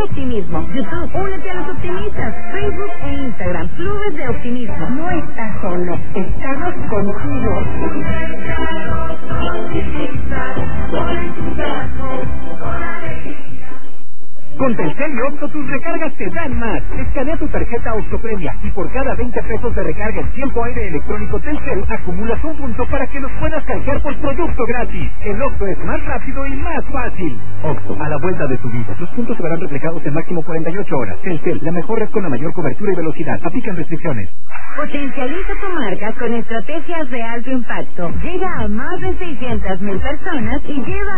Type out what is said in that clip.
optimismo. YouTube, únete a los optimistas. Facebook e Instagram, clubes de optimismo. No estás solo, estamos contigo. Con Telcel y Octo tus recargas te dan más. Escanea tu tarjeta Octopremia y por cada 20 pesos de recarga en tiempo aire electrónico Telcel acumulas un punto para que los puedas canjear por producto gratis. El Octo es más rápido y más fácil. Octo, a la vuelta de tu vida. Los puntos se verán reflejados en máximo 48 horas. Telcel, la mejor red con la mayor cobertura y velocidad. Aplican restricciones. Potencializa tu marca con estrategias de alto impacto. Llega a más de 600,000 personas y lleva